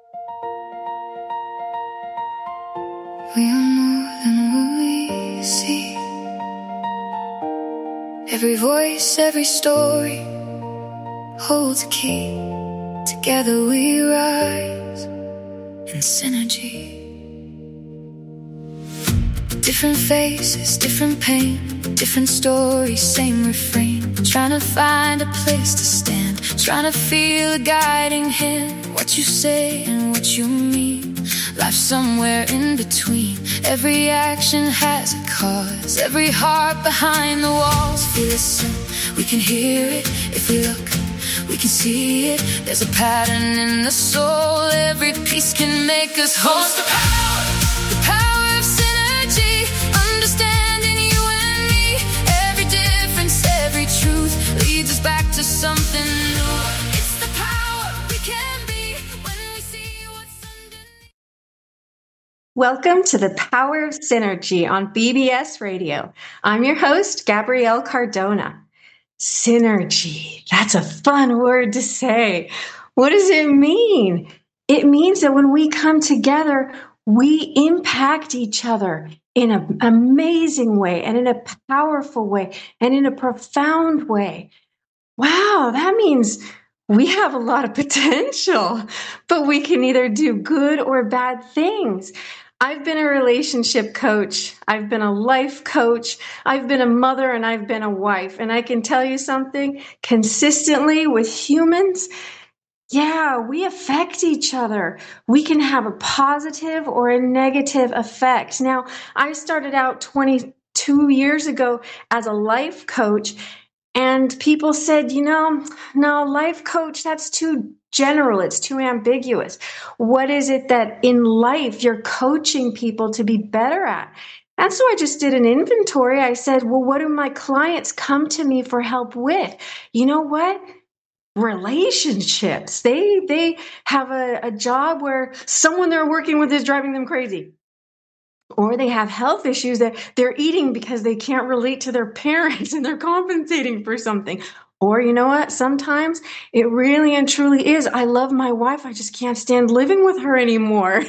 We are more than what we see. Every voice, every story holds a key. Together we rise in synergy. Different faces, different pain, different stories, same refrain. Trying to find a place to stand, trying to feel a guiding hand. What you say and what you mean, life somewhere in between. Every action has a cause, every heart behind the walls. If we listen, we can hear it. If we look, we can see it. There's a pattern in the soul. Every piece can make us whole. The power of synergy, understanding you and me. Every difference, every truth leads us back to something new. It's the power we can be when we see what's underneath. Welcome to the Power of Synergy on BBS Radio. I'm your host, Gabrielle Cardona. Synergy, that's a fun word to say. What does it mean? It means that when we come together, we impact each other in an amazing way and in a powerful way and in a profound way. Wow, that means we have a lot of potential, but we can either do good or bad things. I've been a relationship coach. I've been a life coach. I've been a mother and I've been a wife. And I can tell you something, consistently with humans, we affect each other. We can have a positive or a negative effect. Now, I started out 22 years ago as a life coach, and people said, no, life coach, that's too general. It's too ambiguous. What is it that in life you're coaching people to be better at? And so I just did an inventory. I said, well, what do my clients come to me for help with? You know what? Relationships. They have a job where someone they're working with is driving them crazy. Or they have health issues that they're eating because they can't relate to their parents and they're compensating for something. Or you know what? Sometimes it really and truly is, I love my wife, I just can't stand living with her anymore.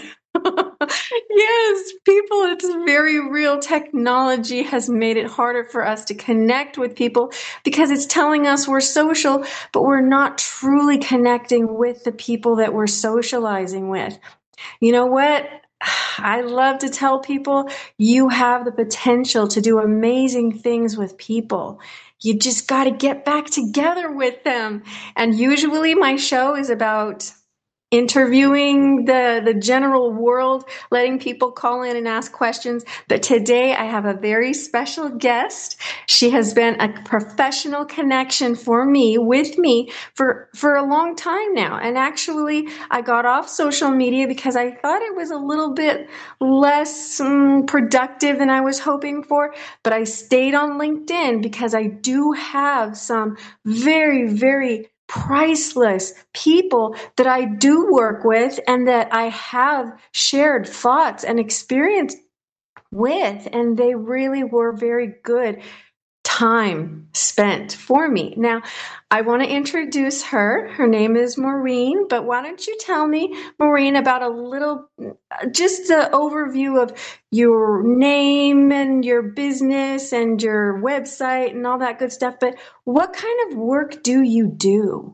Yes, people, it's very real. Technology has made it harder for us to connect with people because it's telling us we're social, but we're not truly connecting with the people that we're socializing with. You know what? I love to tell people you have the potential to do amazing things with people. You just got to get back together with them. And usually my show is about interviewing the general world, letting people call in and ask questions. But today I have a very special guest. She has been a professional connection for me, with me for a long time now. And actually I got off social media because I thought it was a little bit less productive than I was hoping for. But I stayed on LinkedIn because I do have some very, very priceless people that I do work with and that I have shared thoughts and experience with, and they really were very good time spent for me. Now, I want to introduce her. Her name is Maureen, but why don't you tell me, Maureen, about a little, just the overview of your name and your business and your website and all that good stuff. But what kind of work do you do?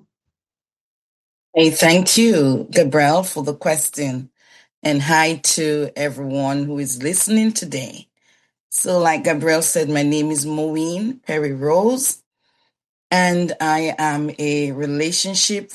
Hey, thank you, Gabrielle, for the question. And hi to everyone who is listening today. So like Gabrielle said, my name is Maureen Perry Rose, and I am a relationship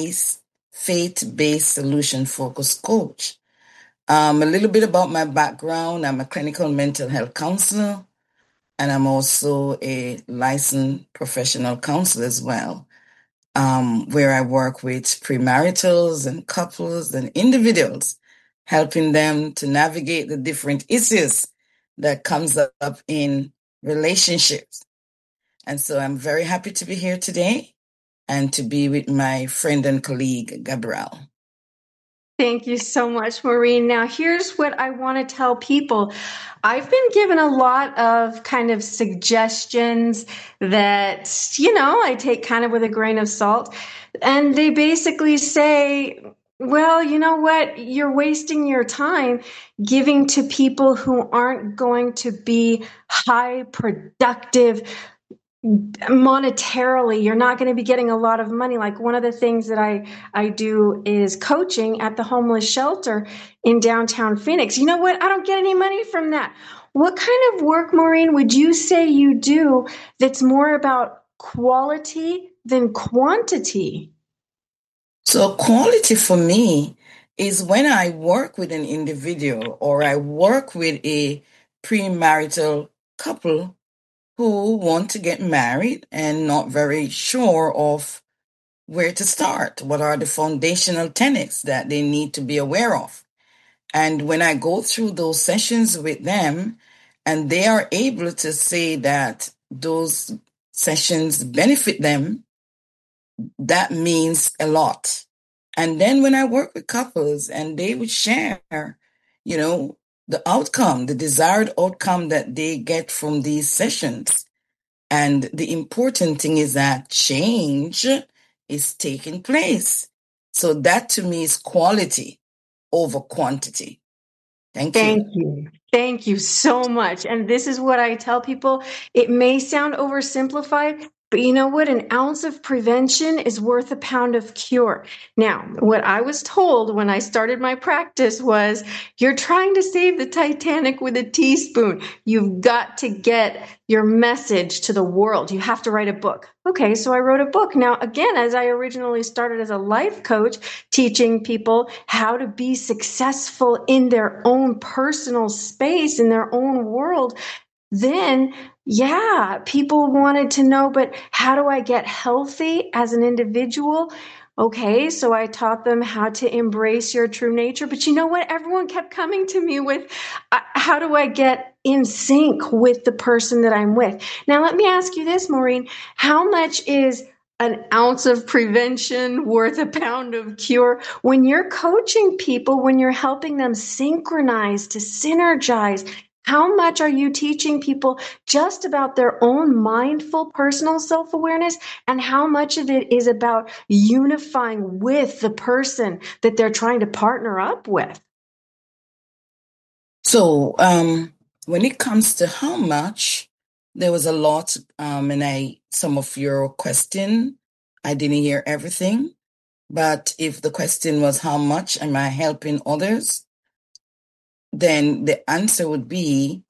faith-based solution-focused coach. A little bit about my background. I'm a clinical mental health counselor, and I'm also a licensed professional counselor as well, where I work with premaritals and couples and individuals, helping them to navigate the different issues that comes up in relationships. And so I'm very happy to be here today and to be with my friend and colleague, Gabrielle. Thank you so much, Maureen. Now, here's what I want to tell people. I've been given a lot of kind of suggestions that, I take kind of with a grain of salt. And they basically say, Well, you know what? You're wasting your time giving to people who aren't going to be high productive monetarily. You're not going to be getting a lot of money. Like one of the things that I do is coaching at the homeless shelter in downtown Phoenix. You know what? I don't get any money from that. What kind of work, Maureen, would you say you do that's more about quality than quantity? So quality for me is when I work with an individual or I work with a premarital couple who want to get married and not very sure of where to start. What are the foundational tenets that they need to be aware of? And when I go through those sessions with them and they are able to say that those sessions benefit them, that means a lot. And then when I work with couples and they would share, the outcome, the desired outcome that they get from these sessions. And the important thing is that change is taking place. So that to me is quality over quantity. Thank you. Thank you. Thank you so much. And this is what I tell people. It may sound oversimplified, but you know what? An ounce of prevention is worth a pound of cure. Now, what I was told when I started my practice was you're trying to save the Titanic with a teaspoon. You've got to get your message to the world. You have to write a book. Okay, so I wrote a book. Now, again, as I originally started as a life coach, teaching people how to be successful in their own personal space, in their own world, then yeah, people wanted to know, but how do I get healthy as an individual? Okay, so I taught them how to embrace your true nature. But you know what? Everyone kept coming to me with, how do I get in sync with the person that I'm with? Now, let me ask you this, Maureen. How much is an ounce of prevention worth a pound of cure? When you're coaching people, when you're helping them synchronize, to synergize, how much are you teaching people just about their own mindful personal self-awareness, and how much of it is about unifying with the person that they're trying to partner up with? So when it comes to how much, there was a lot, and some of your question, I didn't hear everything. But if the question was how much am I helping others, then the answer would be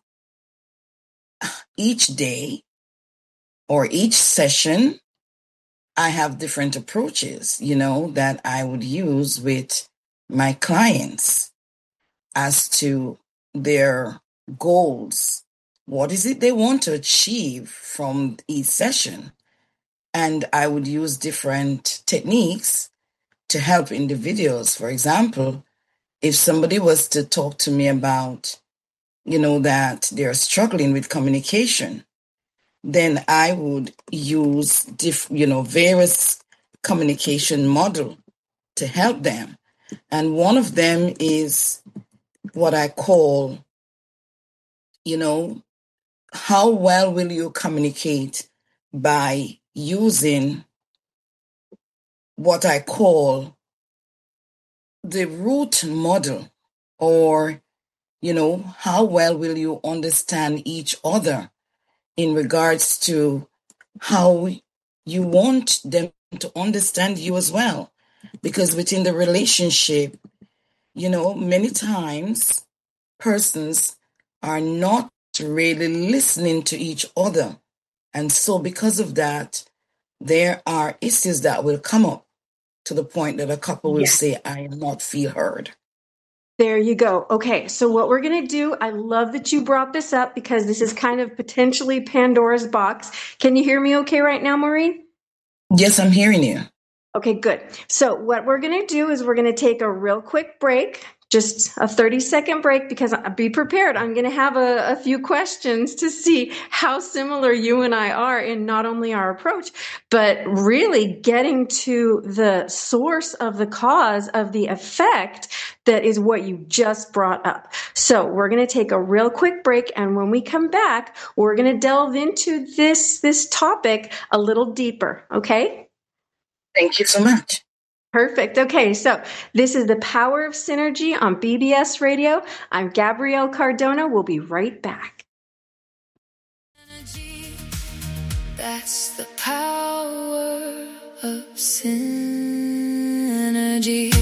each day or each session, I have different approaches, that I would use with my clients as to their goals. What is it they want to achieve from each session? And I would use different techniques to help individuals. For example, if somebody was to talk to me about, that they're struggling with communication, then I would use various communication model to help them. And one of them is what I call, how well will you communicate by using what I call the root model, or, how well will you understand each other in regards to how you want them to understand you as well. Because within the relationship, many times persons are not really listening to each other. And so because of that, there are issues that will come up to the point that a couple will say, I am not feel heard. There you go. Okay, so what we're going to do, I love that you brought this up because this is kind of potentially Pandora's box. Can you hear me okay right now, Maureen? Yes, I'm hearing you. Okay, good. So what we're going to do is we're going to take a real quick break, just a 30-second break, because be prepared. I'm going to have a few questions to see how similar you and I are in not only our approach, but really getting to the source of the cause of the effect that is what you just brought up. So we're going to take a real quick break, and when we come back, we're going to delve into this topic a little deeper, okay? Thank you so much. Perfect. Okay, so this is the Power of Synergy on BBS Radio. I'm Gabrielle Cardona. We'll be right back. Energy, that's the power of synergy.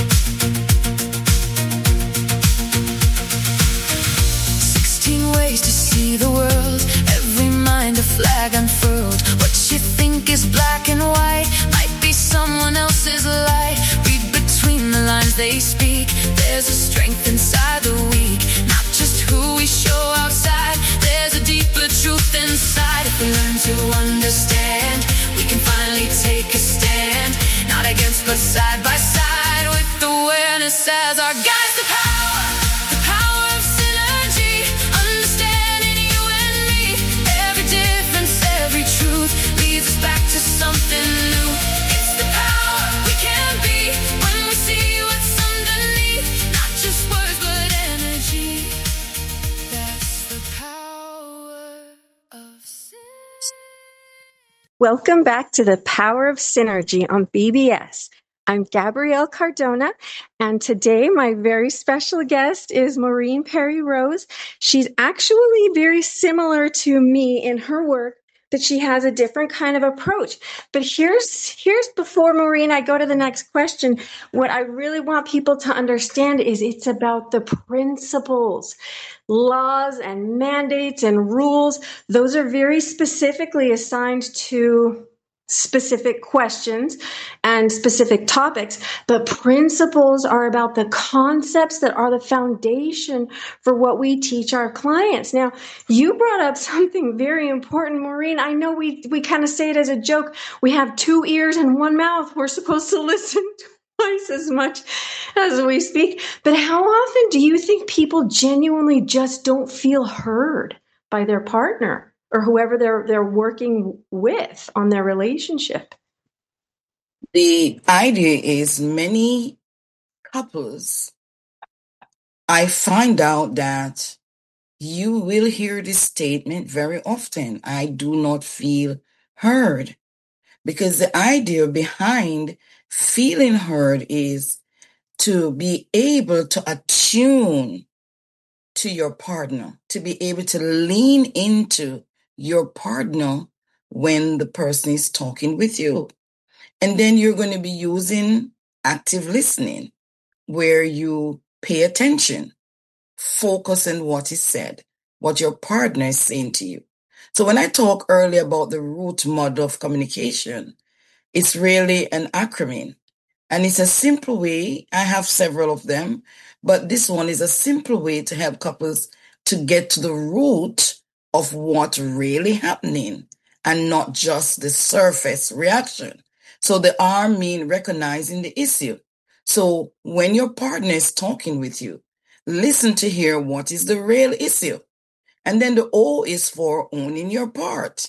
16 ways to see the world, every mind a flag unfurled. What you think is black and white might be someone else's light. Read between the lines they speak. There's a strength inside the weak, not just who we show outside. There's a deeper truth inside. If we learn to understand, we can finally take a stand, not against but side by side, with awareness as our guide. The power of synergy, understanding you and me. Every difference, every truth leads us back to something new. It's the power we can be when we see what's underneath, not just words but energy. That's the power of synergy. Welcome back to the Power of Synergy on BBS. I'm Gabrielle Cardona, and today my very special guest is Maureen Perry Rose. She's actually very similar to me in her work, but she has a different kind of approach. But here's before, Maureen, I go to the next question. What I really want people to understand is it's about the principles, laws and mandates and rules. Those are very specifically assigned to specific questions and specific topics, but principles are about the concepts that are the foundation for what we teach our clients. Now, you brought up something very important, Maureen. I know we kind of say it as a joke. We have 2 ears and 1 mouth. We're supposed to listen twice as much as we speak. But how often do you think people genuinely just don't feel heard by their partner or whoever they're working with on their relationship? The idea is many couples, I find out that you will hear this statement very often: I do not feel heard. Because the idea behind feeling heard is to be able to attune to your partner, to be able to lean into your partner when the person is talking with you. And then you're going to be using active listening, where you pay attention, focus on what is said, what your partner is saying to you. So when I talk earlier about the root model of communication, it's really an acronym. And it's a simple way. I have several of them, but this one is a simple way to help couples to get to the root of what's really happening and not just the surface reaction. So the R mean recognizing the issue. So when your partner is talking with you, listen to hear what is the real issue. And then the O is for owning your part.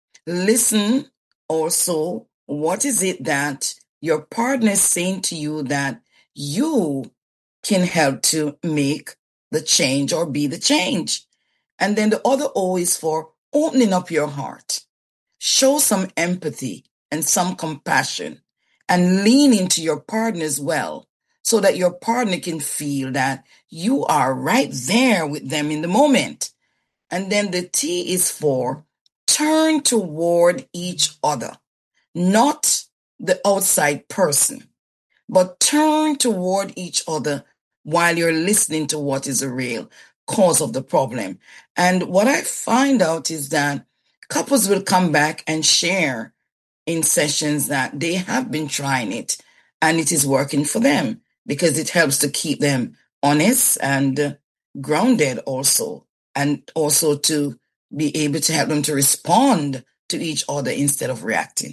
Listen also, what is it that your partner is saying to you that you can help to make the change or be the change? And then the other O is for opening up your heart. Show some empathy and some compassion and lean into your partner as well, so that your partner can feel that you are right there with them in the moment. And then the T is for turn toward each other, not the outside person, but turn toward each other while you're listening to what is the real cause of the problem. And what I find out is that couples will come back and share in sessions that they have been trying it and it is working for them, because it helps to keep them honest and grounded also, and also to be able to help them to respond to each other instead of reacting.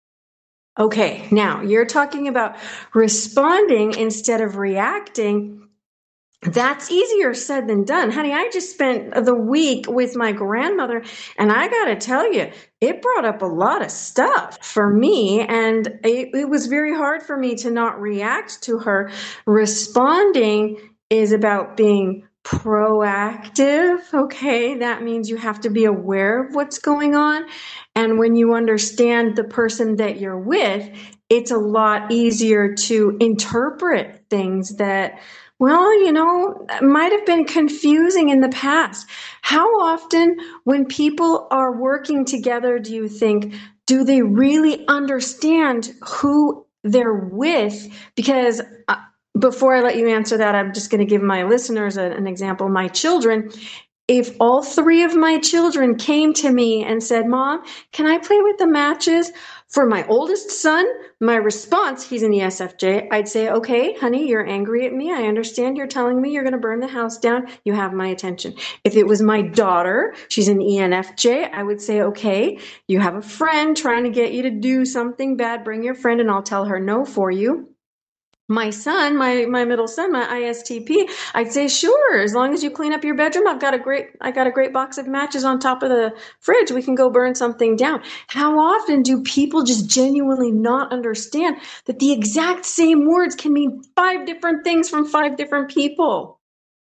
Okay, now you're talking about responding instead of reacting. That's easier said than done. Honey, I just spent the week with my grandmother, and I got to tell you, it brought up a lot of stuff for me, and it was very hard for me to not react to her. Responding is about being proactive. Okay, that means you have to be aware of what's going on. And when you understand the person that you're with, it's a lot easier to interpret things that, well, might have been confusing in the past. How often, when people are working together, do you think, do they really understand who they're with? Because before I let you answer that, I'm just going to give my listeners an example. My children, if all three of my children came to me and said, Mom, can I play with the matches? For my oldest son, my response, he's an ESFJ, I'd say, okay, honey, you're angry at me. I understand you're telling me you're going to burn the house down. You have my attention. If it was my daughter, she's an ENFJ, I would say, okay, you have a friend trying to get you to do something bad. Bring your friend and I'll tell her no for you. My son, my middle son, my ISTP, I'd say, sure, as long as you clean up your bedroom, I got a great box of matches on top of the fridge. We can go burn something down. How often do people just genuinely not understand that the exact same words can mean 5 different things from 5 different people?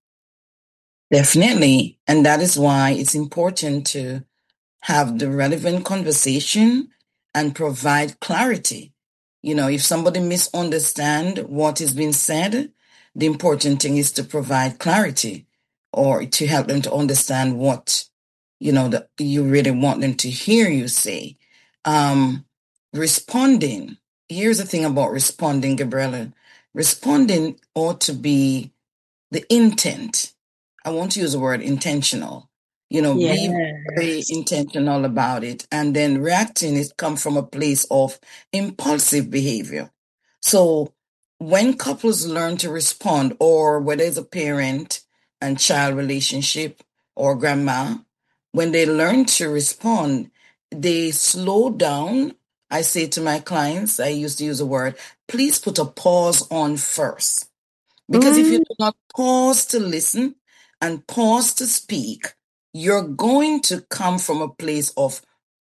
Definitely. And that is why it's important to have the relevant conversation and provide clarity. If somebody misunderstand what is being said, the important thing is to provide clarity or to help them to understand what, that you really want them to hear you say. Responding. Here's the thing about responding, Gabriella. Responding ought to be the intent. I want to use the word intentional. Be very intentional about it. And then reacting is come from a place of impulsive behavior. So when couples learn to respond, or whether it's a parent and child relationship or grandma, when they learn to respond, they slow down. I say to my clients, I used to use the word, please put a pause on first. Because if you do not pause to listen and pause to speak, you're going to come from a place of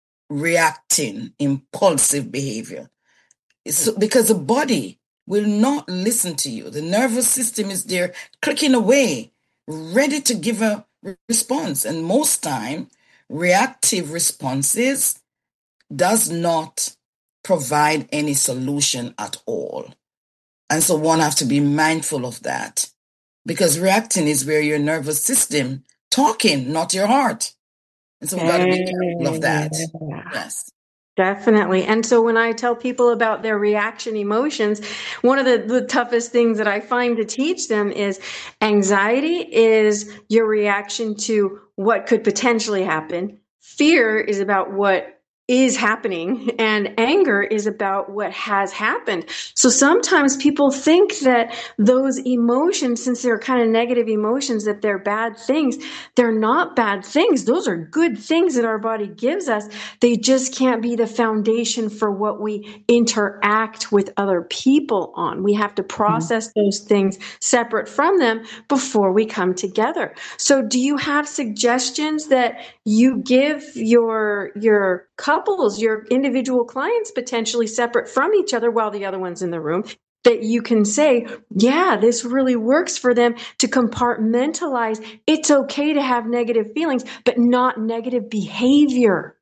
reacting, impulsive behavior. Because the body will not listen to you. The nervous system is there clicking away, ready to give a response. And most time, reactive responses does not provide any solution at all. And so one has to be mindful of that, because reacting is where your nervous system talking, not your heart. And so we've got to be careful of that. Yes. Definitely. And so when I tell people about their reaction emotions, one of the toughest things that I find to teach them is anxiety is your reaction to what could potentially happen. Fear is about what is happening, and anger is about what has happened. So sometimes people think that those emotions, since they're kind of negative emotions, that they're bad things. They're not bad things. Those are good things that our body gives us. They just can't be the foundation for what we interact with other people on. We have to process those things separate from them before we come together. So do you have suggestions that you give your couples, your individual clients, potentially separate from each other while the other one's in the room, that you can say, yeah, this really works for them to compartmentalize. It's okay to have negative feelings, but not negative behavior?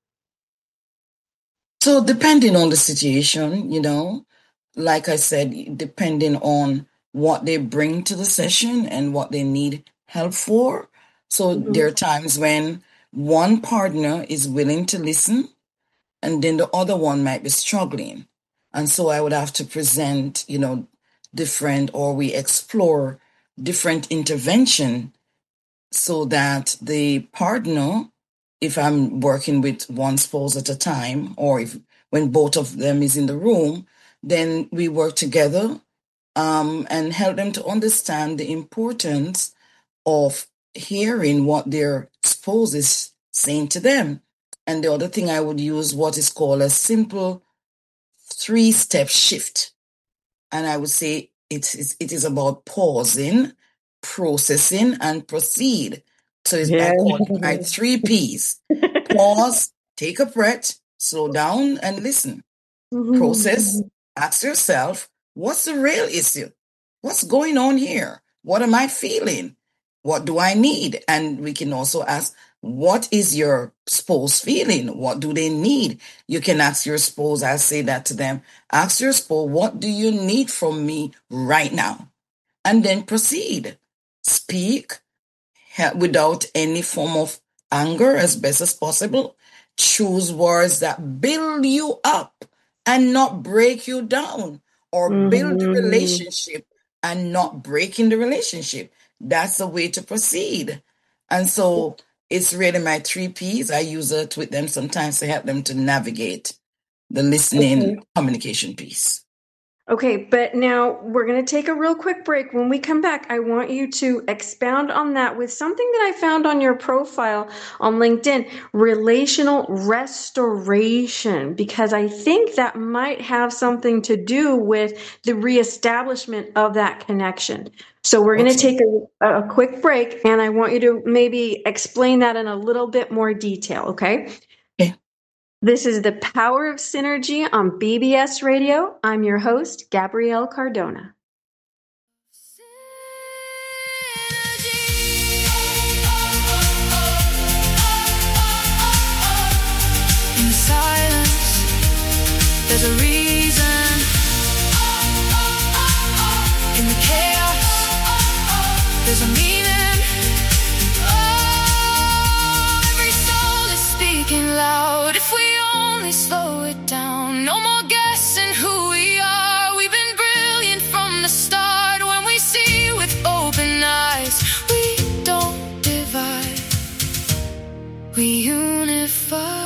So depending on the situation, like I said, depending on what they bring to the session and what they need help for. So there are times when one partner is willing to listen, and then the other one might be struggling. And so I would have to present, different, or we explore different intervention so that the partner, if I'm working with one spouse at a time, or when both of them is in the room, then we work together and help them to understand the importance of hearing what their spouse is saying to them. And the other thing, I would use what is called a simple 3-step shift. And I would say it is about pausing, processing, and proceed. So I call it my 3 Ps. Pause, take a breath, slow down and listen. Process, ask yourself, what's the real issue? What's going on here? What am I feeling? What do I need? And we can also ask, what is your spouse feeling? What do they need? You can ask your spouse, I say that to them, ask your spouse, what do you need from me right now? And then proceed. Speak without any form of anger as best as possible. Choose words that build you up and not break you down, or build the relationship and not breaking the relationship. That's the way to proceed. And so it's really my 3 Ps. I use it with them sometimes to help them to navigate the listening communication piece. Okay, but now we're going to take a real quick break. When we come back, I want you to expound on that with something that I found on your profile on LinkedIn, relational restoration, because I think that might have something to do with the reestablishment of that connection. So we're going to take a quick break, and I want you to maybe explain that in a little bit more detail, okay? Okay. This is the Power of Synergy on BBS Radio. I'm your host, Gabrielle Cardona. In silence, there's a reason. In the chaos, there's a meaning. Every soul is speaking loud. If we only slow it down, no more guessing who we are. We've been brilliant from the start. When we see with open eyes, we don't divide, we unify.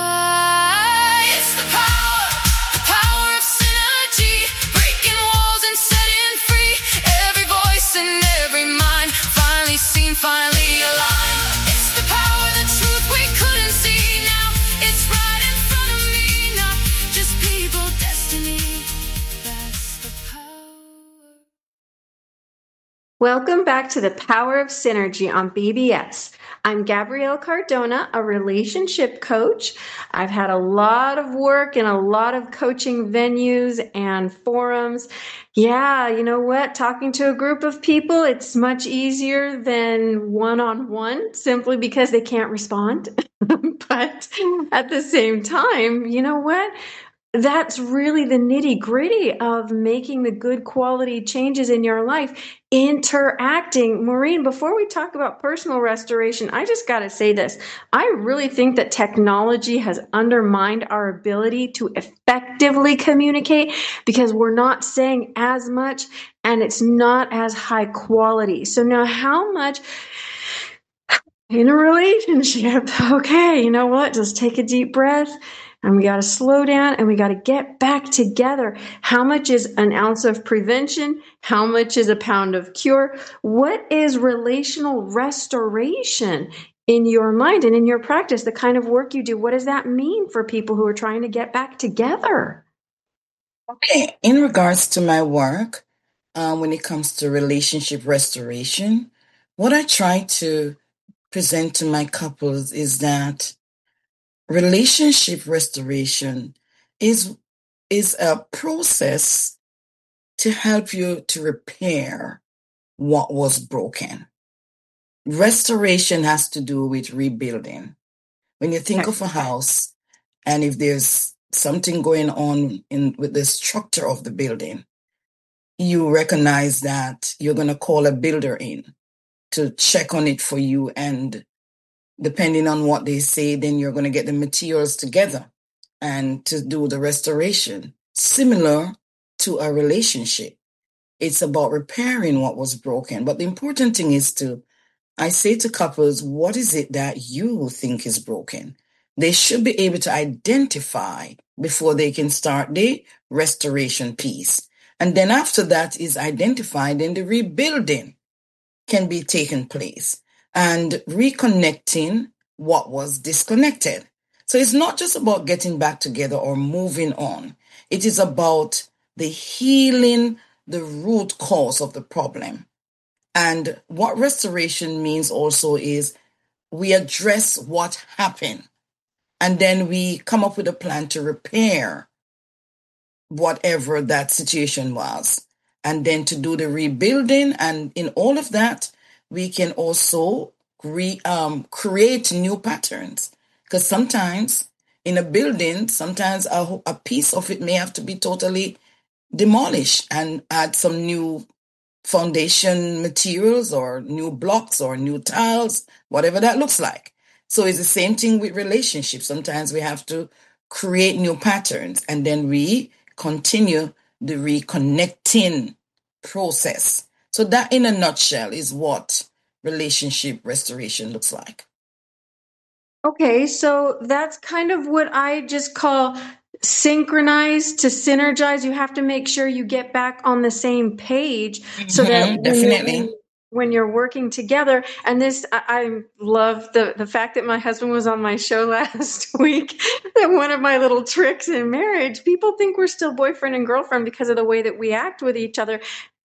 It's the power of synergy, breaking walls and setting free. Every voice and every mind, finally seen, finally aligned. It's the power, the truth we couldn't see now. It's right in front of me, not just people, destiny. That's the power. Welcome back to the Power of Synergy on BBS. I'm Gabrielle Cardona, a relationship coach. I've had a lot of work in a lot of coaching venues and forums. Yeah, you know what? Talking to a group of people, it's much easier than one-on-one simply because they can't respond. But at the same time, you know what? That's really the nitty-gritty of making the good quality changes in your life, interacting. Maureen, before we talk about personal restoration, I just got to say this. I really think that technology has undermined our ability to effectively communicate because we're not saying as much and it's not as high quality. So now how much in a relationship, okay, you know what? Just take a deep breath. And we got to slow down and we got to get back together. How much is an ounce of prevention? How much is a pound of cure? What is relational restoration in your mind and in your practice, the kind of work you do? What does that mean for people who are trying to get back together? Okay, in regards to my work, when it comes to relationship restoration, what I try to present to my couples is that relationship restoration is a process to help you to repair what was broken. Restoration has to do with rebuilding. When you think of a house, and if there's something going on with the structure of the building, you recognize that you're going to call a builder in to check on it for you, and depending on what they say, then you're going to get the materials together and to do the restoration. Similar to a relationship, it's about repairing what was broken. But the important thing is I say to couples, what is it that you think is broken? They should be able to identify before they can start the restoration piece. And then after that is identified, then the rebuilding can be taken place and reconnecting what was disconnected. So it's not just about getting back together or moving on. It is about the healing, the root cause of the problem. And what restoration means also is we address what happened, and then we come up with a plan to repair whatever that situation was, and then to do the rebuilding. And in all of that, we can also create new patterns. Because sometimes in a building, sometimes a piece of it may have to be totally demolished and add some new foundation materials or new blocks or new tiles, whatever that looks like. So it's the same thing with relationships. Sometimes we have to create new patterns and then we continue the reconnecting process. So that in a nutshell is what relationship restoration looks like. Okay, so that's kind of what I just call synchronize to synergize. You have to make sure you get back on the same page so that definitely. When you're working together, and this, I love the fact that my husband was on my show last week, that one of my little tricks in marriage, people think we're still boyfriend and girlfriend because of the way that we act with each other.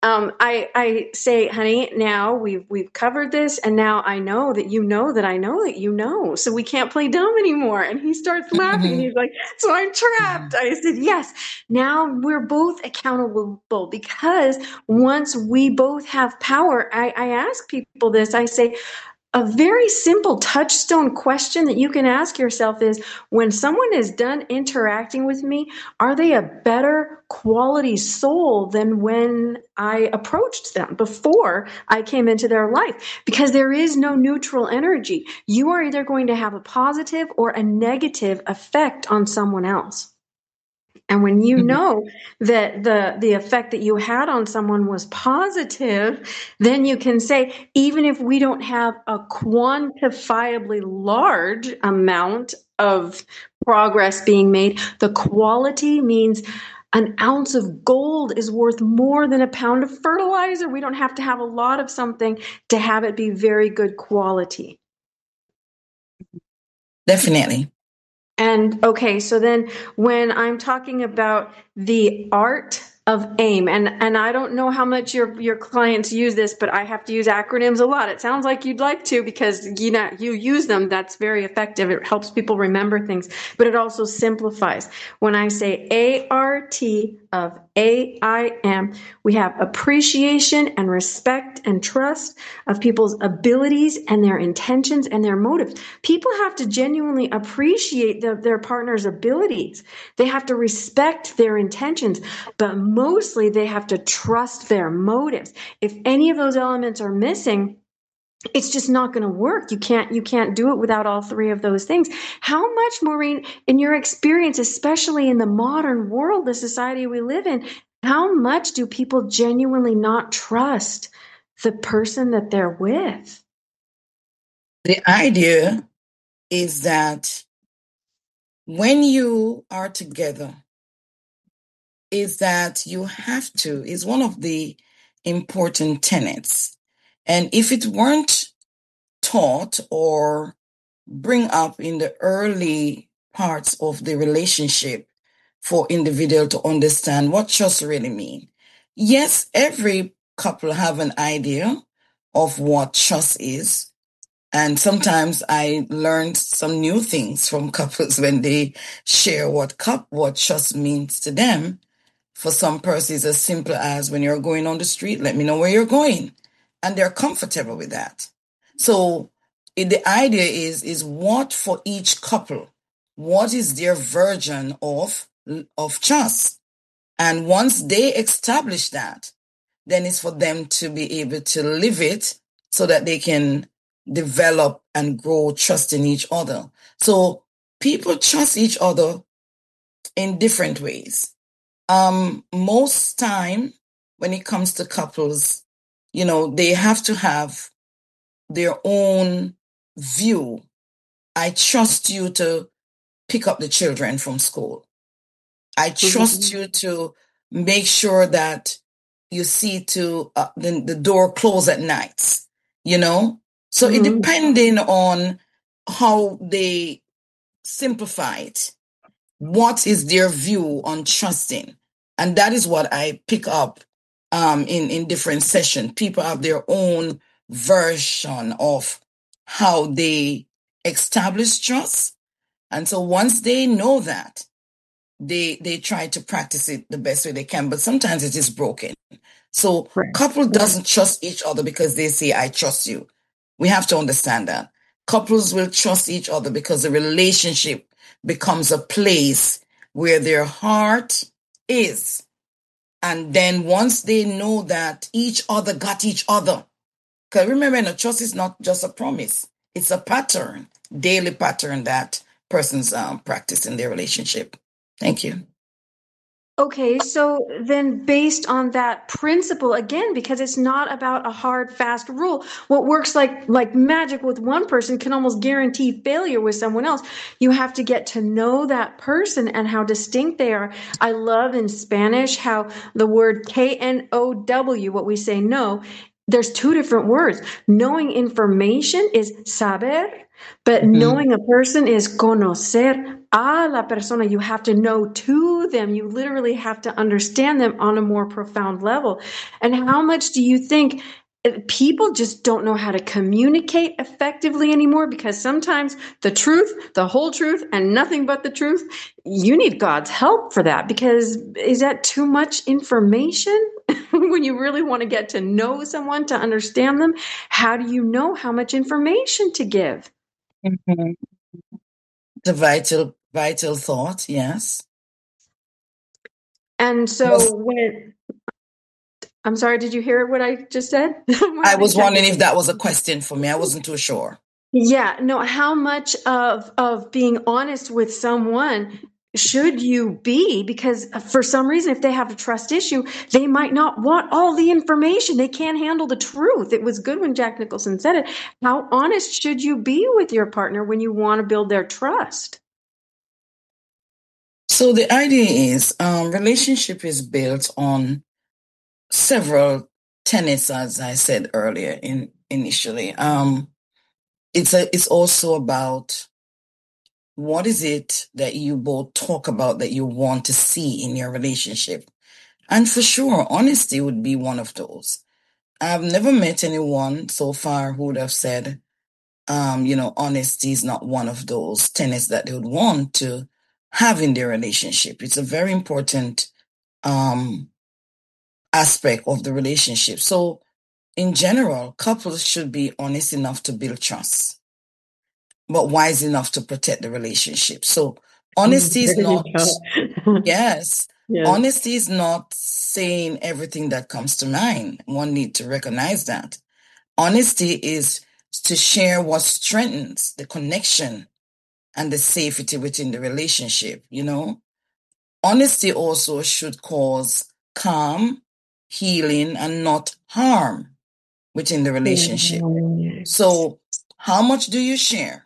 I say, honey, now we've covered this, and now I know that you know that I know that you know, so we can't play dumb anymore. And he starts laughing. He's like, so I'm trapped. I said, yes. Now we're both accountable because once we both have power, I ask people this. I say, a very simple touchstone question that you can ask yourself is, when someone is done interacting with me, are they a better quality soul than when I approached them before I came into their life? Because there is no neutral energy. You are either going to have a positive or a negative effect on someone else. And when you know that the effect that you had on someone was positive, then you can say, even if we don't have a quantifiably large amount of progress being made, the quality means an ounce of gold is worth more than a pound of fertilizer. We don't have to have a lot of something to have it be very good quality. Definitely. And okay, so then when I'm talking about the art of AIM, and I don't know how much your clients use this, but I have to use acronyms a lot. It sounds like you'd like to, because you use them. That's very effective. It helps people remember things, but it also simplifies. When I say ART of AIM, we have appreciation and respect and trust of people's abilities and their intentions and their motives. People have to genuinely appreciate their partner's abilities. They have to respect their intentions, but mostly they have to trust their motives. If any of those elements are missing, it's just not going to work. You can't do it without all three of those things. How much, Maureen, in your experience, especially in the modern world, the society we live in, how much do people genuinely not trust the person that they're with? The idea is that when you are together, is that you have to, is one of the important tenets. And if it weren't taught or bring up in the early parts of the relationship for individual to understand what trust really mean. Yes, every couple have an idea of what trust is. And sometimes I learned some new things from couples when they share what trust means to them. For some persons, as simple as, when you're going on the street, let me know where you're going. And they're comfortable with that. So the idea is what for each couple, what is their version of trust? And once they establish that, then it's for them to be able to live it so that they can develop and grow trust in each other. So people trust each other in different ways. Most time when it comes to couples, they have to have their own view. I trust you to pick up the children from school. I trust you to make sure that you see to the door close at nights, So it depending on how they simplify it, what is their view on trusting? And that is what I pick up in different sessions. People have their own version of how they establish trust. And so once they know that, they try to practice it the best way they can. But sometimes it is broken. So Right. couple doesn't trust each other because they say, I trust you. We have to understand that. Couples will trust each other because the relationship becomes a place where their heart is. And then once they know that each other got each other, because remember, trust is not just a promise. It's a pattern, daily pattern that persons practice in their relationship. Thank you. Okay, so then based on that principle, again, because it's not about a hard, fast rule, what works like magic with one person can almost guarantee failure with someone else. You have to get to know that person and how distinct they are. I love in Spanish how the word KNOW, what we say no, there's two different words. Knowing information is saber, but knowing a person is conocer a la persona. You have to know to them. You literally have to understand them on a more profound level. And how much do you think people just don't know how to communicate effectively anymore? Because sometimes the truth, the whole truth, and nothing but the truth, you need God's help for that. Because is that too much information? When you really want to get to know someone, to understand them, how do you know how much information to give? Mm-hmm. The vital thought, yes. And so when I'm sorry, did you hear what I just said? I was wondering if that was a question for me. I wasn't too sure. Yeah, no, how much of being honest with someone should you be? Because for some reason, if they have a trust issue, they might not want all the information. They can't handle the truth. It was good when Jack Nicholson said it. How honest should you be with your partner when you want to build their trust? So the idea is relationship is built on several tenets, as I said earlier initially. It's also about what is it that you both talk about that you want to see in your relationship. And for sure, honesty would be one of those. I've never met anyone so far who would have said, honesty is not one of those tenets that they would want to have in their relationship. It's a very important aspect of the relationship. So in general, couples should be honest enough to build trust, but wise enough to protect the relationship. So honesty is not, yes, honesty is not saying everything that comes to mind. One need to recognize that. Honesty is to share what strengthens the connection and the safety within the relationship, Honesty also should cause calm, healing, and not harm within the relationship. So how much do you share?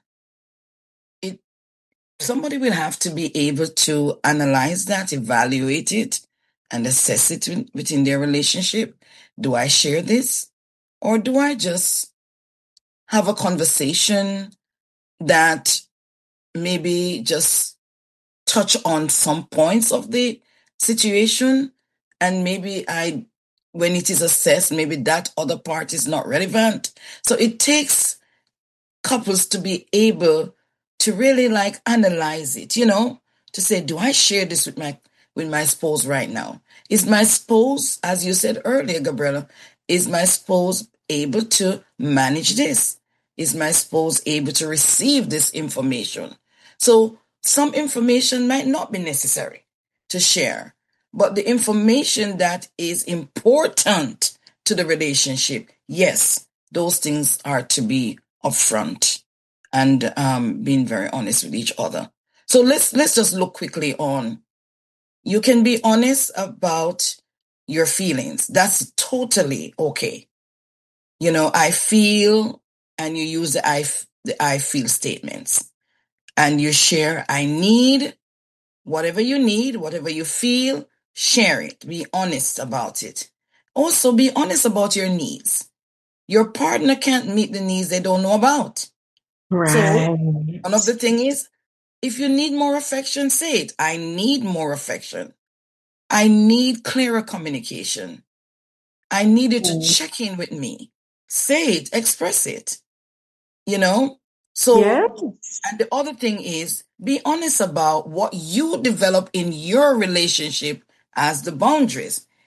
Somebody will have to be able to analyze that, evaluate it, and assess it within their relationship. Do I share this? Or do I just have a conversation that maybe just touch on some points of the situation, and maybe when it is assessed, maybe that other part is not relevant. So it takes couples to be able to really analyze it, to say, do I share this with my spouse right now? Is my spouse, as you said earlier, Gabriella, is my spouse able to manage this? Is my spouse able to receive this information? So some information might not be necessary to share, but the information that is important to the relationship, yes, those things are to be upfront and being very honest with each other. So let's just look quickly on. You can be honest about your feelings. That's totally okay. I feel, and you use the I feel statements, and you share, I need, whatever you need, whatever you feel, share it. Be honest about it. Also, be honest about your needs. Your partner can't meet the needs they don't know about. Right. So one of the things is, if you need more affection, say it. I need more affection. I need clearer communication. I need you to check in with me. Say it, express it. So, and the other thing is, be honest about what you develop in your relationship as the boundaries.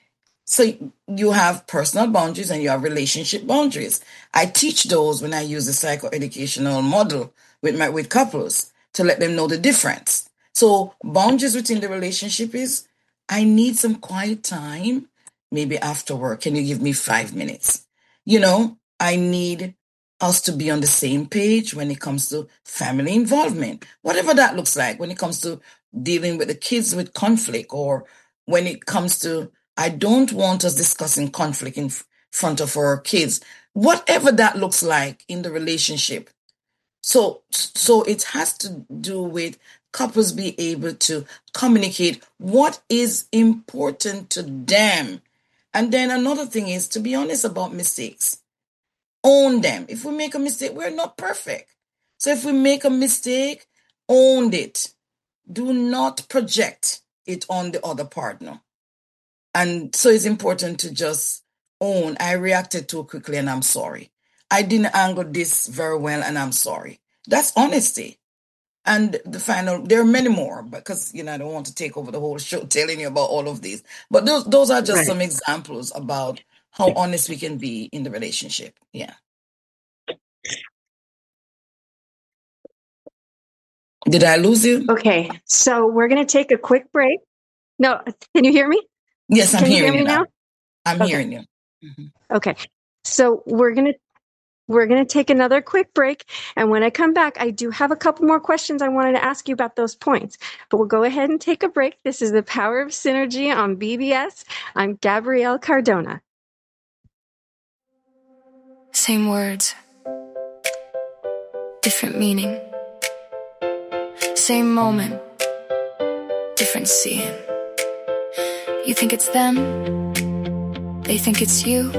So you have personal boundaries and you have relationship boundaries. I teach those when I use the psychoeducational model with couples to let them know the difference. So boundaries within the relationship is, I need some quiet time, maybe after work. Can you give me 5 minutes? I need us to be on the same page when it comes to family involvement, whatever that looks like, when it comes to dealing with the kids with conflict, or when it comes to, I don't want us discussing conflict in front of our kids, whatever that looks like in the relationship. So it has to do with couples be able to communicate what is important to them. And then another thing is to be honest about mistakes. Own them. If we make a mistake, we're not perfect. So if we make a mistake, own it. Do not project it on the other partner. And so it's important to just own, I reacted too quickly and I'm sorry. I didn't handle this very well and I'm sorry. That's honesty. And there are many more, because I don't want to take over the whole show telling you about all of these. But those are just some examples about how honest we can be in the relationship. Yeah. Did I lose you? Okay, so we're going to take a quick break. No, can you hear me? Yes, I'm hearing you now. I'm Okay. hearing you. Okay, so we're going to take another quick break, and when I come back, I do have a couple more questions I wanted to ask you about those points. But we'll go ahead and take a break. This is the Power of Synergy on BBS. I'm Gabrielle Cardona. Same words, different meaning. Same moment, different seeing. You think it's them, they think it's you,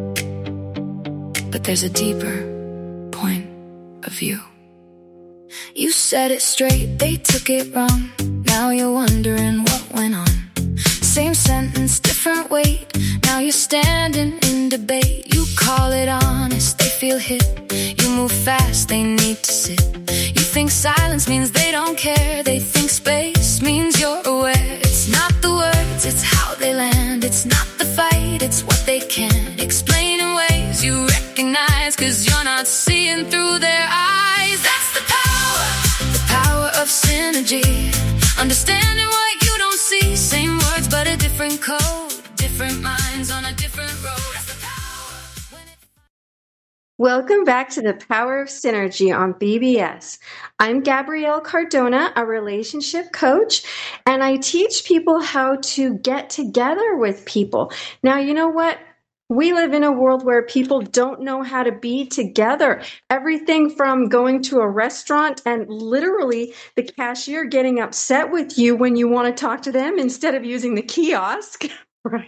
but there's a deeper point of view. You said it straight, they took it wrong. Now you're wondering what went on. Same sentence, different weight. Now you're standing in debate. You call it honest, they feel hit. You move fast, they need to sit. You think silence means they don't care. They think space means you're aware. It's not the words, it's how they land. It's not the fight, it's what they can't explain in ways you recognize, 'cause you're not seeing through their eyes. That's the power of synergy. Understanding what you don't see. Same words but a different code. Different minds on a different road. Welcome back to the Power of Synergy on BBS. I'm Gabrielle Cardona, a relationship coach, and I teach people how to get together with people. Now, you know what? We live in a world where people don't know how to be together. Everything from going to a restaurant and literally the cashier getting upset with you when you want to talk to them instead of using the kiosk, right?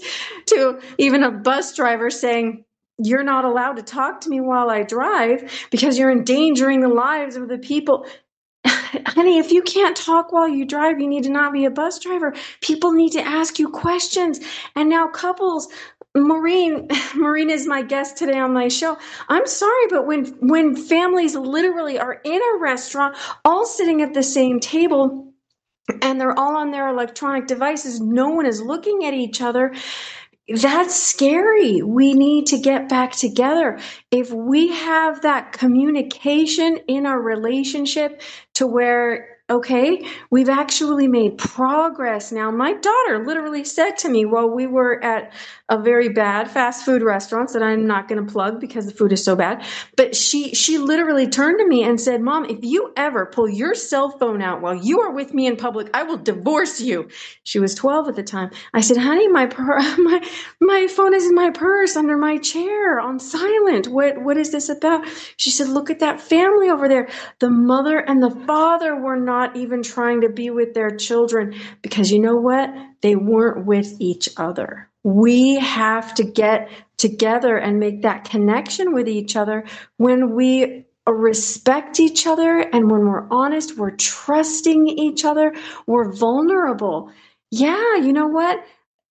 To even a bus driver saying, you're not allowed to talk to me while I drive because you're endangering the lives of the people. Honey, if you can't talk while you drive, you need to not be a bus driver. People need to ask you questions. And now couples, Maureen is my guest today on my show. I'm sorry, but when families literally are in a restaurant, all sitting at the same table, and they're all on their electronic devices, no one is looking at each other. That's scary. We need to get back together. If we have that communication in our relationship to where, okay, we've actually made progress. Now, my daughter literally said to me while we were at a very bad fast food restaurant that I'm not going to plug because the food is so bad, but she literally turned to me and said, Mom, if you ever pull your cell phone out while you are with me in public, I will divorce you. She was 12 at the time. I said, honey, my phone is in my purse under my chair on silent. What is this about? She said, look at that family over there. The mother and the father were not even trying to be with their children because you know what? They weren't with each other. We have to get together and make that connection with each other when we respect each other and when we're honest, we're trusting each other, we're vulnerable. Yeah, you know what?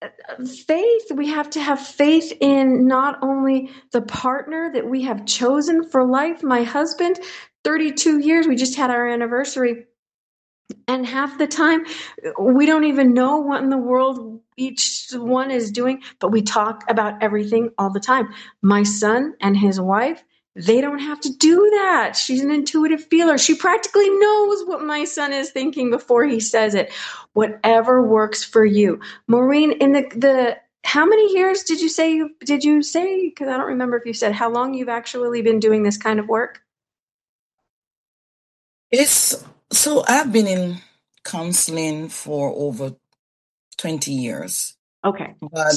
Faith, we have to have faith in not only the partner that we have chosen for life. My husband, 32 years, we just had our anniversary. And half the time, we don't even know what in the world each one is doing, but we talk about everything all the time. My son and his wife, they don't have to do that. She's an intuitive feeler. She practically knows what my son is thinking before he says it. Whatever works for you. Maureen, in the how many years did you say because I don't remember if you said how long you've actually been doing this kind of work? So I've been in counseling for over 20 years. Okay. But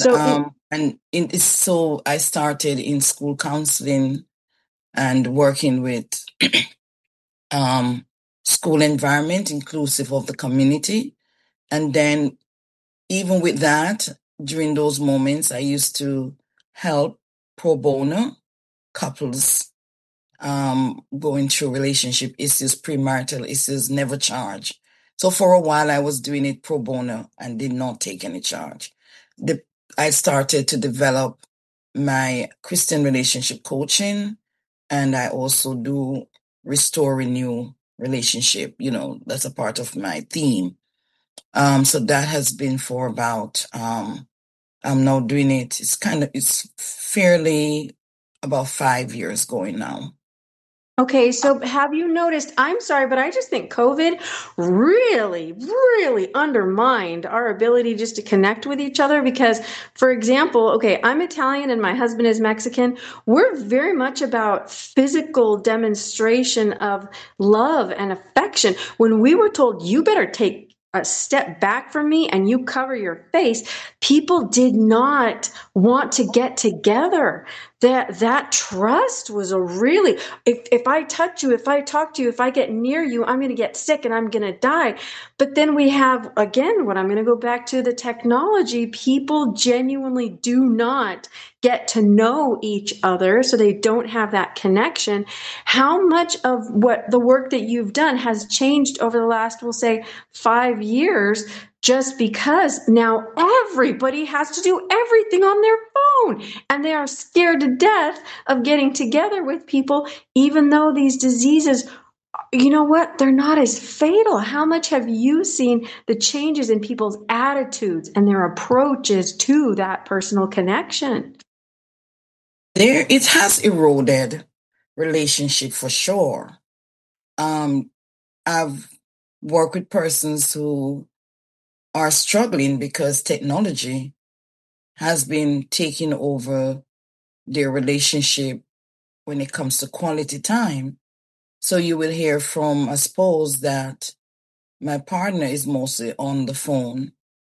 so I started in school counseling and working with school environment inclusive of the community. And then even with that, during those moments, I used to help pro bono couples going through relationship issues, premarital issues, never charge. So for a while, I was doing it pro bono and did not take any charge. I started to develop my Christian relationship coaching, and I also do restore, renew relationship. That's a part of my theme. So that has been for about, I'm now doing it. It's fairly about 5 years going now. Okay, so have you noticed? I'm sorry, but I just think COVID really, really undermined our ability just to connect with each other. Because, for example, okay, I'm Italian and my husband is Mexican. We're very much about physical demonstration of love and affection. When we were told, you better take a step back from me and you cover your face, people did not want to get together. That trust was a really, if I touch you, if I talk to you, if I get near you, I'm going to get sick and I'm going to die. But then we have, again, what I'm going to go back to the technology. People genuinely do not get to know each other, so they don't have that connection. How much of what the work that you've done has changed over the last, we'll say, 5 years, just because now everybody has to do everything on their phone and they are scared to death of getting together with people, even though these diseases, you know what, they're not as fatal. How much have you seen the changes in people's attitudes and their approaches to that personal connection? It has eroded relationship for sure. I've worked with persons who are struggling because technology has been taking over their relationship when it comes to quality time. So you will hear from a spouse that my partner is mostly on the phone,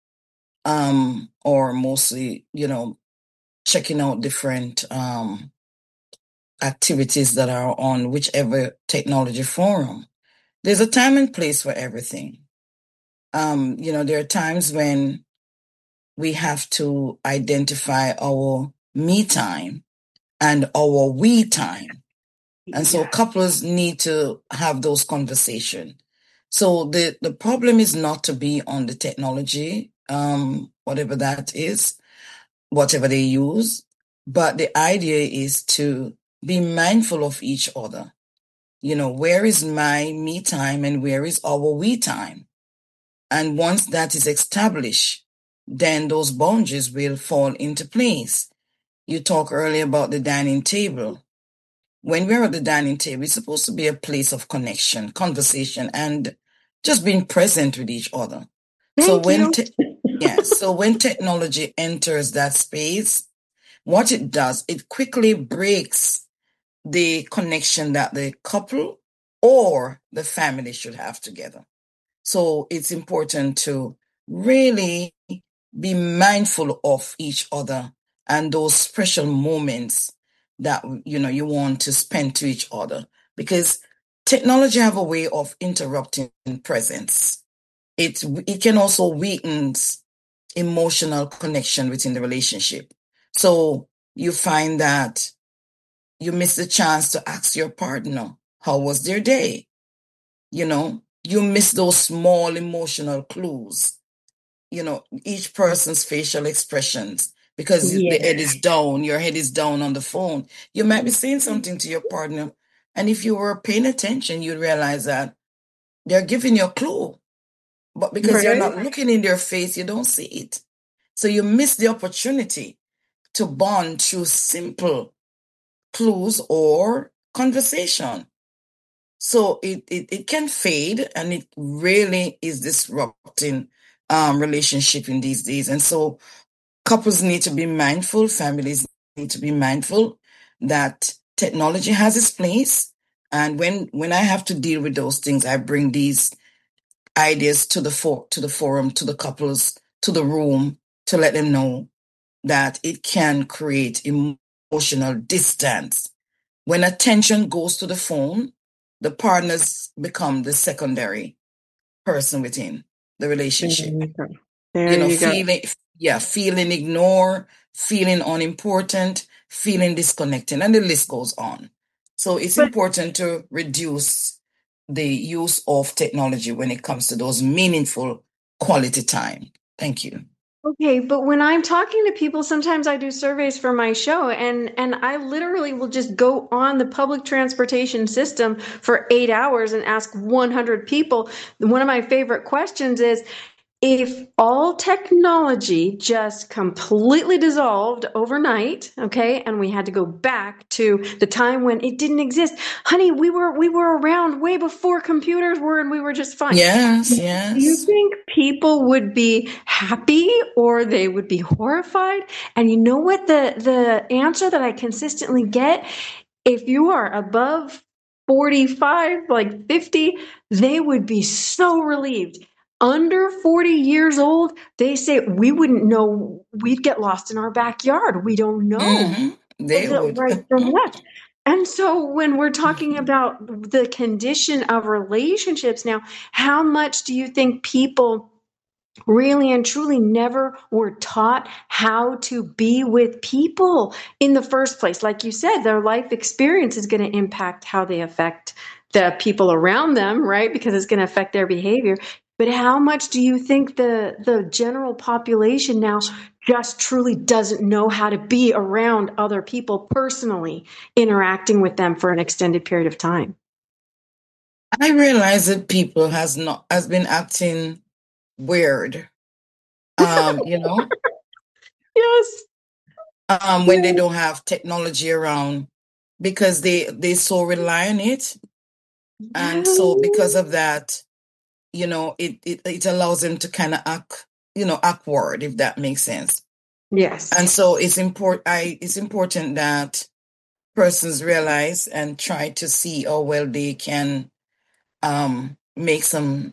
or mostly, checking out different activities that are on whichever technology forum. There's a time and place for everything. There are times when we have to identify our me time and our we time. And so couples need to have those conversations. So the problem is not to be on the technology, whatever that is, whatever they use, but the idea is to be mindful of each other. Where is my me time and where is our we time? And once that is established, then those boundaries will fall into place. You talked earlier about the dining table. When we're at the dining table, it's supposed to be a place of connection, conversation, and just being present with each other. So when technology enters that space, what it does, it quickly breaks the connection that the couple or the family should have together. So it's important to really be mindful of each other and those special moments that you want to spend to each other, because technology have a way of interrupting presence. It can also weaken emotional connection within the relationship. So you find that you miss the chance to ask your partner, how was their day? You miss those small emotional clues, each person's facial expressions, because the head is down, your head is down on the phone. You might be saying something to your partner, and if you were paying attention, you'd realize that they're giving you a clue. But because you're Right. not looking in their face, you don't see it. So you miss the opportunity to bond through simple clues or conversation. So it can fade, and it really is disrupting relationship in these days. And so couples need to be mindful, families need to be mindful that technology has its place. And when I have to deal with those things, I bring these ideas to the forum, to the couples, to the room, to let them know that it can create emotional distance. When attention goes to the phone, the partners become the secondary person within the There relationship. you go. There you go. Feeling ignored, feeling unimportant, feeling disconnected, and the list goes on. So it's But important to reduce the use of technology when it comes to those meaningful quality time. Thank you. okay, but when I'm talking to people, sometimes I do surveys for my show, and I literally will just go on the public transportation system for 8 hours and ask 100 people. One of my favorite questions is, if all technology just completely dissolved overnight, okay, and we had to go back to the time when it didn't exist, honey, we were around way before computers were, and we were just fine. Yes, Do you yes. think people would be happy or they would be horrified? And you know what the answer that I consistently get? If you are above 45, like 50, they would be so relieved. Under 40 years old, they say we wouldn't know, we'd get lost in our backyard. We don't know Hmm. They what's would. right from left. And so when we're talking about the condition of relationships now, how much do you think people really and truly never were taught how to be with people in the first place? Like you said, their life experience is going to impact how they affect the people around them, right? Because it's going to affect their behavior. But how much do you think the general population now just truly doesn't know how to be around other people personally, interacting with them for an extended period of time? I realize that people has been acting weird. You know, Yes. when they don't have technology around because they so rely on it. And so because of that, it allows them to kind of act, awkward, if that makes sense. Yes. And so it's important that persons realize and try to see how well they can make some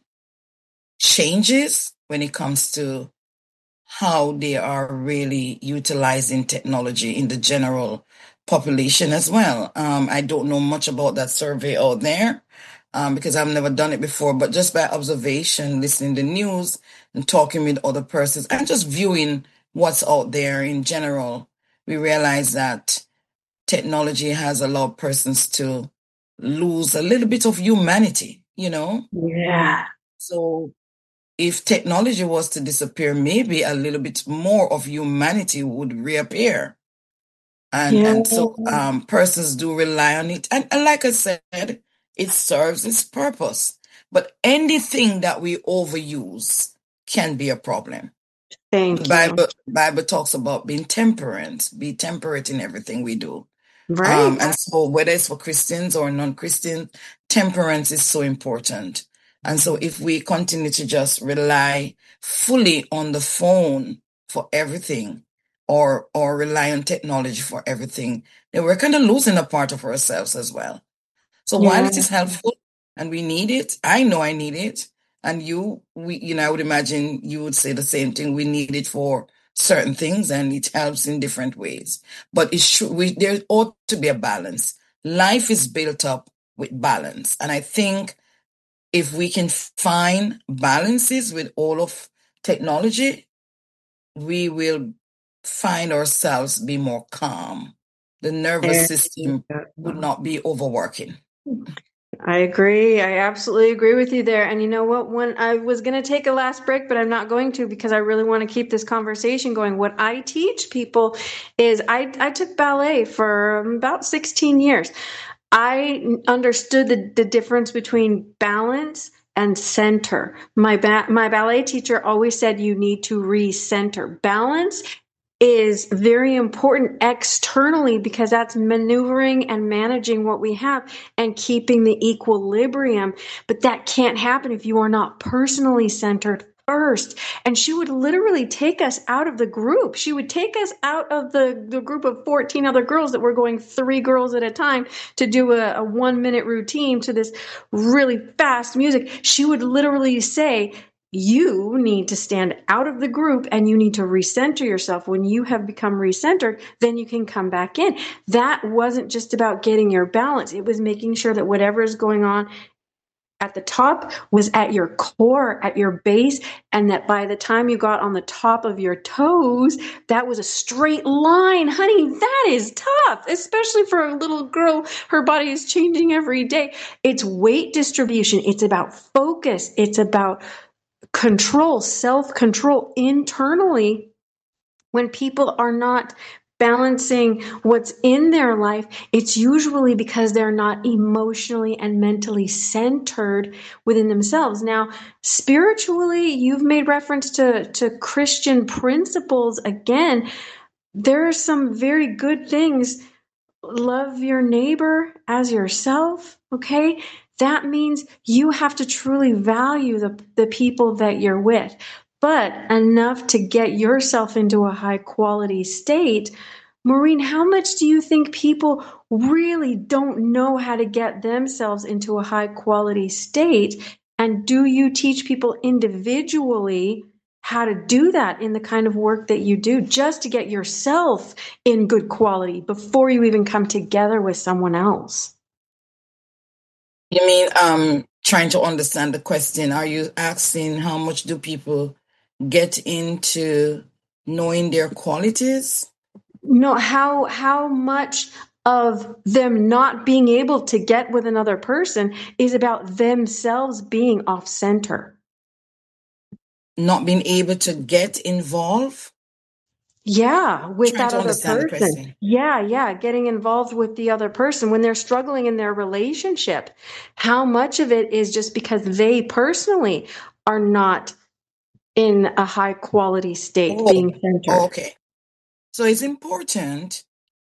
changes when it comes to how they are really utilizing technology in the general population as well. I don't know much about that survey out there because I've never done it before, but just by observation, listening to news and talking with other persons and just viewing what's out there in general, we realize that technology has allowed persons to lose a little bit of humanity. Yeah. So if technology was to disappear, maybe a little bit more of humanity would reappear. And Yeah. and so persons do rely on it. And like I said, it serves its purpose. But anything that we overuse can be a problem. The Thank you. Bible talks about being temperate, be temperate in everything we do. Right. And so whether it's for Christians or non-Christians, temperance is so important. And so if we continue to just rely fully on the phone for everything or rely on technology for everything, then we're kind of losing a part of ourselves as well. So while Yeah. it is helpful and we need it, I know I need it. And I would imagine you would say the same thing. We need it for certain things and it helps in different ways. But there ought to be a balance. Life is built up with balance. And I think if we can find balances with all of technology, we will find ourselves be more calm. The nervous There system you would go. not be overworking. I agree. I absolutely agree with you there. And you know what? When I was going to take a last break, but I'm not going to because I really want to keep this conversation going. What I teach people is I took ballet for about 16 years. I understood the difference between balance and center. My ballet teacher always said you need to recenter. Balance is very important externally because that's maneuvering and managing what we have and keeping the equilibrium. But that can't happen if you are not personally centered first. And she would literally take us out of the group. She would take us out of the group of 14 other girls that were going 3 girls at a time to do a 1-minute routine to this really fast music. She would literally say, you need to stand out of the group and you need to recenter yourself. When you have become recentered, then you can come back in. That wasn't just about getting your balance. It was making sure that whatever is going on at the top was at your core, at your base, and that by the time you got on the top of your toes, that was a straight line. Honey, that is tough, especially for a little girl. Her body is changing every day. It's weight distribution. It's about focus. It's about control, self-control internally. When people are not balancing what's in their life, it's usually because they're not emotionally and mentally centered within themselves. Now, spiritually, you've made reference to Christian principles. Again, there are some very good things. Love your neighbor as yourself, okay? That means you have to truly value the people that you're with, but enough to get yourself into a high quality state. Maureen, how much do you think people really don't know how to get themselves into a high quality state? And do you teach people individually how to do that in the kind of work that you do just to get yourself in good quality before you even come together with someone else? You mean, trying to understand the question. Are you asking how much do people get into knowing their qualities? No, how much of them not being able to get with another person is about themselves being off center? Not being able to get involved? Yeah, with Trying that to other understand the person. question. Yeah, getting involved with the other person when they're struggling in their relationship. How much of it is just because they personally are not in a high quality state, being centered? Okay. So it's important,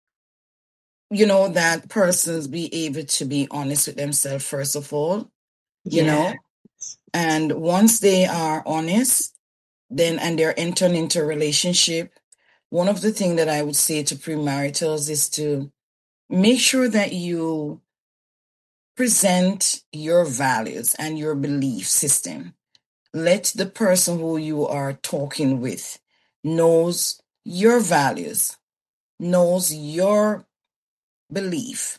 that persons be able to be honest with themselves, first of all, Yeah. and once they are honest, then, and they're entering into a relationship, one of the things that I would say to premaritals is to make sure that you present your values and your belief system. Let the person who you are talking with knows your values, knows your belief.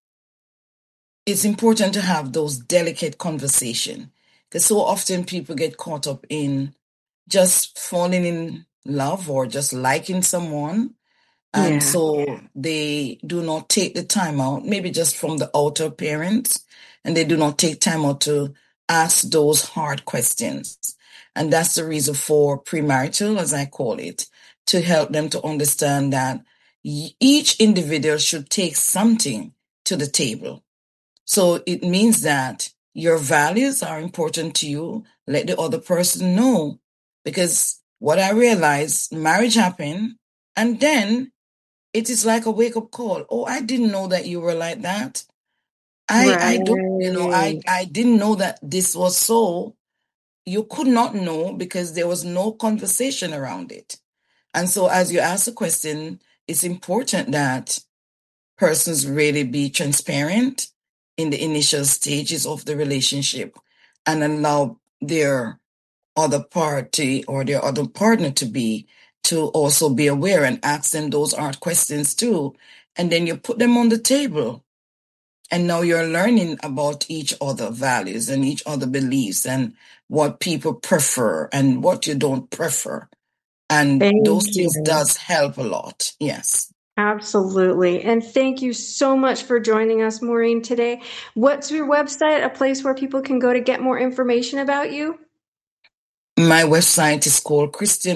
It's important to have those delicate conversations because so often people get caught up in just falling in love or just liking someone. And so they do not take the time out, maybe just from the outer appearance, and they do not take time out to ask those hard questions. And that's the reason for premarital, as I call it, to help them to understand that each individual should take something to the table. So it means that your values are important to you. Let the other person know. Because what I realized, marriage happened, and then it is like a wake-up call. Oh, I didn't know that you were like that. I don't, I didn't know that this was so. You could not know because there was no conversation around it. And so as you ask the question, it's important that persons really be transparent in the initial stages of the relationship and allow their other party or their other partner to also be aware and ask them those hard questions too. And then you put them on the table. And now you're learning about each other values and each other beliefs and what people prefer and what you don't prefer. And those things does help a lot. Yes. Absolutely. And thank you so much for joining us, Maureen, today. What's your website, a place where people can go to get more information about you? My website is called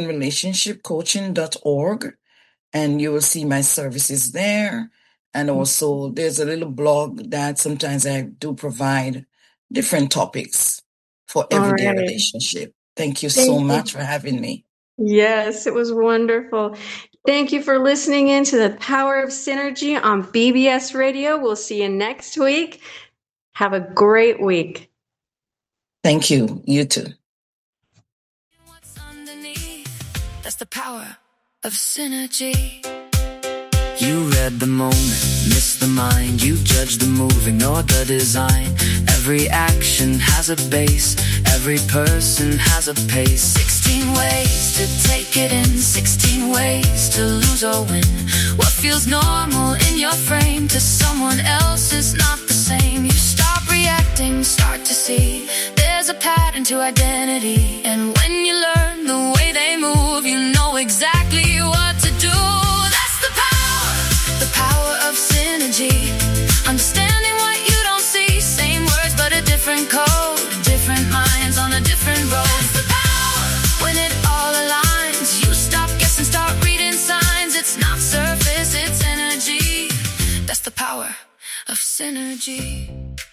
christianrelationshipcoaching.org, and you will see my services there. And also there's a little blog that sometimes I do provide different topics. for everyday relationship. Thank you so much for having me. Yes, it was wonderful. Thank you for listening in to the Power of Synergy on BBS Radio. We'll see you next week. Have a great week. Thank you. You too. What's underneath? That's the power of synergy. You read the moment, missed the mind. You judged the move, ignored the design. Every action has a base, every person has a pace. 16 ways to take it in, 16 ways to lose or win. What feels normal in your frame to someone else is not the same. You stop reacting, start to see there's a pattern to identity. And when you learn the way they move, you know exactly what to do. The power of synergy. Understanding what you don't see. Same words but a different code. Different minds on a different road. That's the power. When it all aligns, you stop guessing, start reading signs. It's not surface, it's energy. That's the power of synergy.